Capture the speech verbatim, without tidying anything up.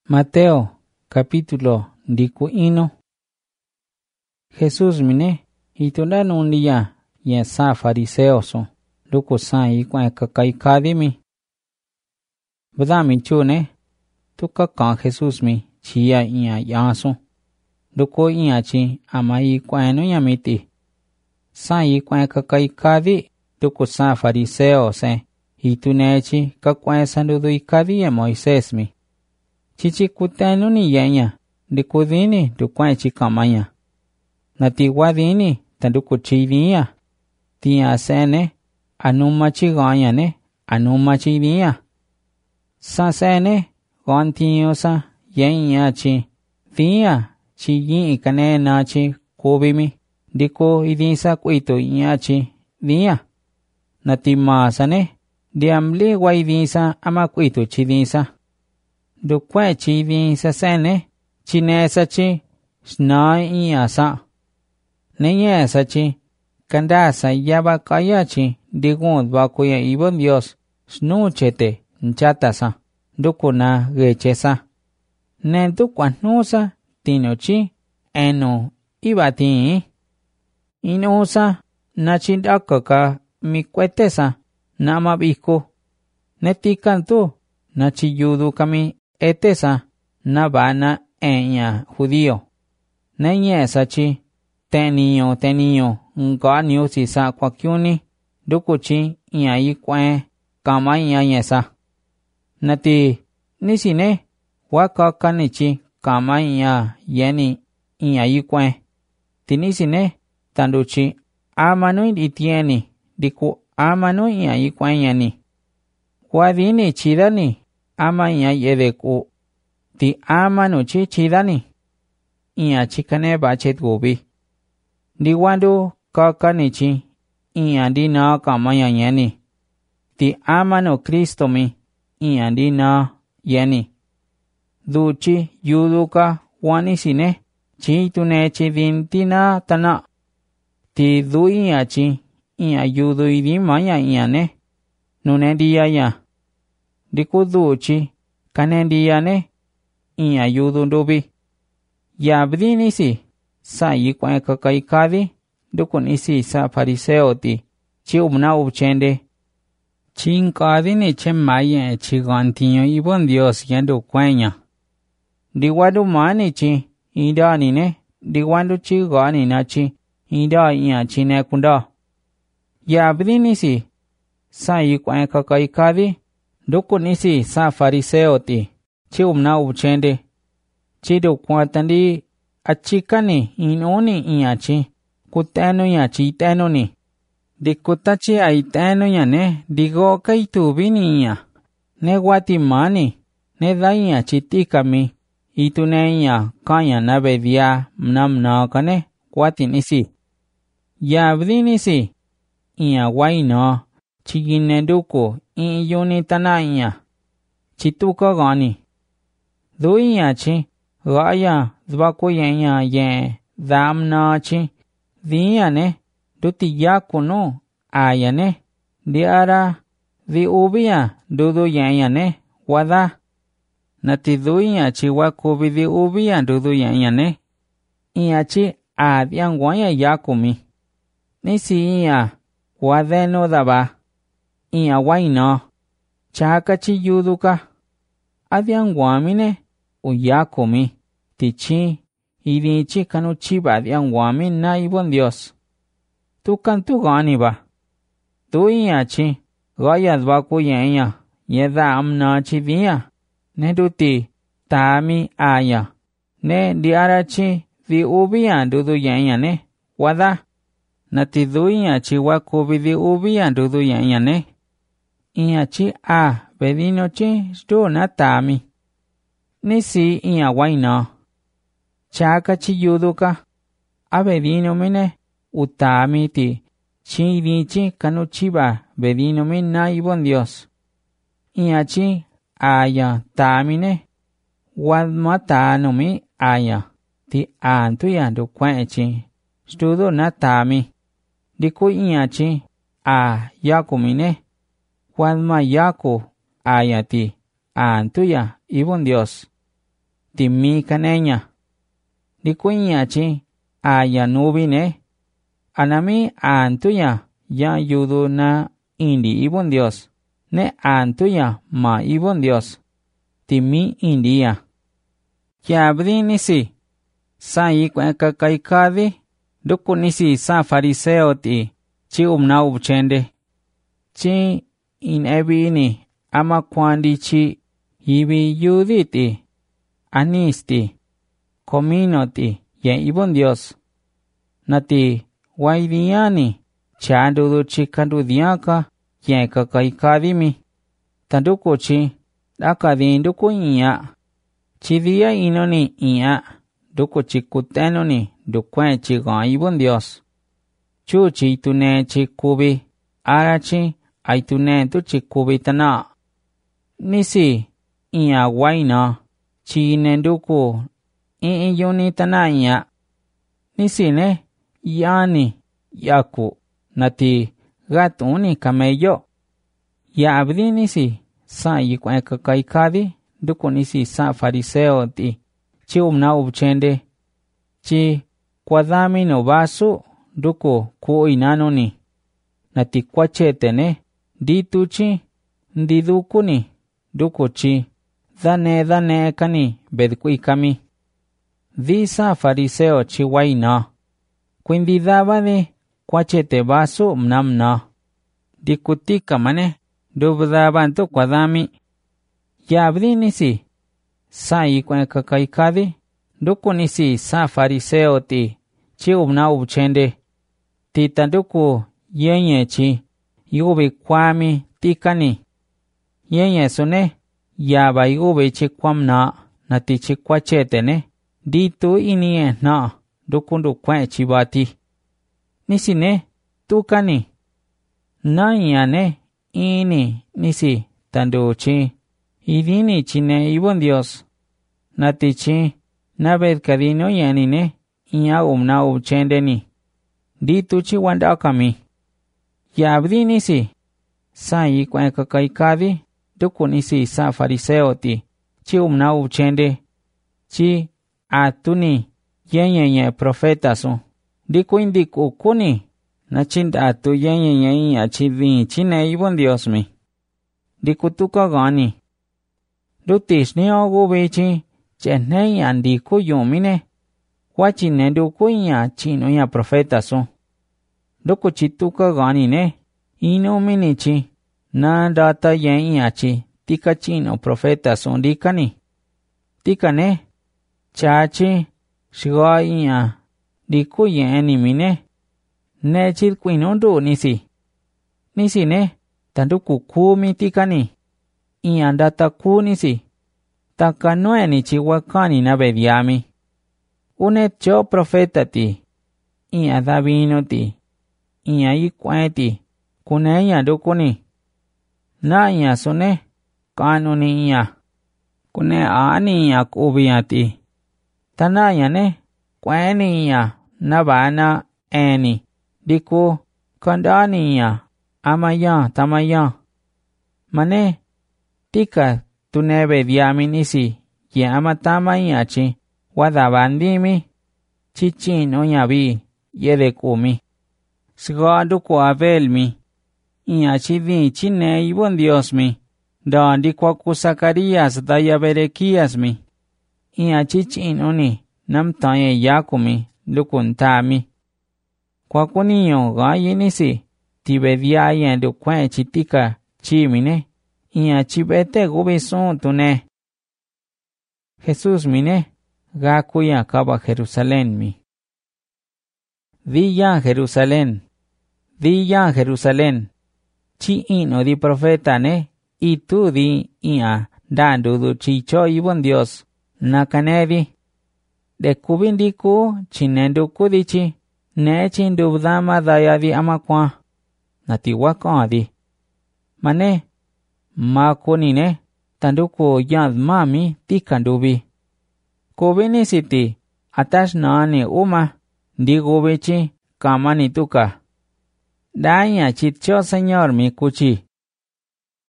Mateo capítulo dicuino. Jesús mine hitola un día y sa fariseos luku sa y kwa kakai kadimi. Badami chune tuka kan Jesús mi chia iya yaso. Luku iya chi ama y kwa no yamiti. Sa y kwa kakai kadi luku sa fariseos e hitunechi kakwa sandudu ikadi ya Moisés mi. Chichi kutenu ni yenya, dikudini dukwa chikamaya. Natiwadini tandukuchidia. Tia sene, anuma chigaya ne, anuma chidia. Sa sene, gontiyo sa, yenya chi, dia, chiyi ikane na chi, kubimi, diku idisa kuito iya chi, dia. Natimasa ne, diamli wa idisa ama kuito chidisa. Dukwe chi vi sa sene, chi ne sa chi, sna iya sa. Nenye sa chi, kanda sa yaba kaya chi, digund ba kuya ibon Dios, snu chete, nchata sa, duku na geche sa. Ne dukwa nu sa, tino chi, eno, iba ti. Inu sa, na chindaka ka, mi kwete sa, na mabiko. Ne tikan tu, na chiyudu kami, etesa na bana enya judío. Nenye sachi tenio tenio nga niu si sa kwakyuni dukuchi iya yi kwen kama iya yesa. Nati nisine waka kanichi kama iya yeni iya yi kwen. Tinisine tanduchi amanu itieni diku amanu iya yi kwen yeni. Wadini chidani ama iya yedeku ti ama no chi chidani iya chikane bachet gobi di wandu kakanichi iya di na kamaya yeni ti ama no Kristo mi iya di na yeni duchi yuduka wani sine chi tune chi dinti na tana ti du iya chi iya yudu idi maya iya ne nune diya ya dikuduchi kanendia ne iya yudu ndubi. Ya bdi nisi sa yi kwa kakai kadi duku nisi sa fariseo ti chi umna ubchende. Chin kadi ni chen maya chi gantiyo ibon Dios yendo kwenya. Diwadu mani chi idani ne diwandu chi gani na chi ida iya chi ne kunda. Ya bdi nisi sa yi kwa kakai kadi duku nisi sa fariseo ti chi umna ubchende. Chi do kwatandi achikani inuni iya chi kuteno ya chi teno ni. Dikutachi ay teno ya ne digo kay tubini iya. Ne watimani ne da iya chi tikami itune iya kanya na bedia mnamna kane kwati nisi. Ya bdi nisi iya waino chigine duko in yuni tana iya. Chituka gani. Du iya chi gaya dvako yenya ye damna chi. Diya ne duti yaku no aya ne. Diara di ubia dudu yenya ne wada. Nati du iya chi wakubi di ubia dudu yenya ne. Iya chi adian wanya yaku mi. Nisi iya wadeno daba. Iya waino. Chaka chi yuduka. Adian wamine uyako mi. Tichi irichi kanu chiba adian wamin na ibon Dios. Tukan tu gani ba. Tu iya chi. Gaya dvaku yenya. Yeda amna chi diya. Ne duti tami aya. Ne diara chi di ubia dudu yenya ne. Wada. Nati du iya chi wakubi di ubia dudu yenya ne. Iya chi a bedino chi stu na tami. Nisi iya waina. Chaka chi yuduka. A bedino mine utami ti. Chi dichi kanu chiba bedino min na ibon Dios. Iya chi aya tamine. Wadmatano mi aya. Ti antuya du kwechi. Studo na tami. Diku iya chi a yakumine. Wadma yaku ayati antuya ibon Dios. timi kaneña. Dikuiña chi aya nubine. Anami antuya ya yudu na indi ibon Dios. Ne antuya ma ibon Dios. Timi india. Ya abdi nisi. Sa ikwe kakaikadi. Duku nisi sa fariseo ti. Chi umna ubchende. Chi in ebi ini. Ama kwandi chi. Ibi yuditi. Anisti. Komino ti. Ye ibon Dios. Nati. Waidiani. Chandudu chi kandudiaka. Ye kakaikadimi. Tanduku chi. Dakadin duku inya. Chidia inoni inya. Duku chi kutenoni. Dukwen chi gan ibon Dios. Chu chi tune chi kubi. Ara chi. Ay tune tu chi kubi tana. Nisi. Inya waina. Chi nenduku. In yuni tana inya. Nisi ne. Yani. Yaku. Nati. Gatuni kameyo. Ya abdi nisi. Sa yikwen kakaikadi. Duku nisi sa fariseo ti. Chi umna ubchende. Chi kwadami no basu. Duku ku inanoni. Nati kwachetene. Ditu chi. Ndidukuni. Duku chi. Dane dane kani bedkui kami. Di sa fariseo chi waina. Kwindidaba de. Kwachete basu mnamna. Dikutika mane. Dubdabantu kwadami. Ya abdi nisi. Sa ikwen kakaikadi. Duku nisi sa fariseo ti. Chi umna ubchende. Ti tanduku yenye chi. Yubi kwami tikani. Yenye sune. Yaba yubi chi kwamna. Nati chi kwachetene. Ditu inie na. Dukundu kwen chibati. Nisi ne. Tukani. Na iane. Ini nisi tandu chi. Idini chine ibon Dios. Nati chi. Nabed kadino yanine. Inya umna ubchendeni. Ditu chi wandakami. Ya abdi nisi. Sa ikwen kakaikadi. Duku nisi sa fariseo ti. Chi umna ubchende. Chi atuni. Yenyenye profeta su. Diku indiku kuni. Na chinda atu yenyenye inya chidin chine ibon Dios mi. Diku tuka gani. Dutish ni ogu bichi. Chene yan diku yumine. Wachine duku inya chino ya profeta su. Duku chituka gani ne. Ino minichi. Na data yen inya chi. Tika chino profeta su dikani. Tika ne. Chachi. Shiga inya. Diku yen imine. Ne chid kuinundu nisi. Nisi ne. Tanduku kumi tikani. Inya data ku nisi. Taka nueni chihuacani na bediami. Unet cho profeta ti. Inya davino ti. Inya ikweti. Kune inya dukuni. Na inya sune. Kanuni inya. Kune ani inya kubia ti. Tana inya ne. Kweni inya. Nabana eni. Diku. Kandani inya. Amaya tamaya. Mane. Tika. Tunebe diami nisi. Ye amatama inya chi. Wadabandimi. Chichi no yabi. Yede kumi. Sigadu ko abelmi. Inya chidi chine ibon Dios mi. Dandi kwa kusakarias daya berekias mi. Inya chichi no ni. Namtaye yakumi. Lukuntami. Kwa kuniyo gayi nisi. Tibedia yendu kwen chitika. Chimine. Inya chibete gubisun tune. Jesús mine. Gakuya kaba Jerusalén mi. Di ya Jerusalén. Di ya Jerusalén. Chi ino di profeta ne. Y tu di ia. Dandu du chicho ibon Dios. Nakanedi. De kubindiku chinendu kudichi. Ne chindubdama daya di amakwa. Natiwaka di. Mane. Makunine. Tanduku yad mami tikandubi. Kubini siti. Atash nani uma. Digubichi. Kamani tuka. Daya chitcho señor mi kuchi.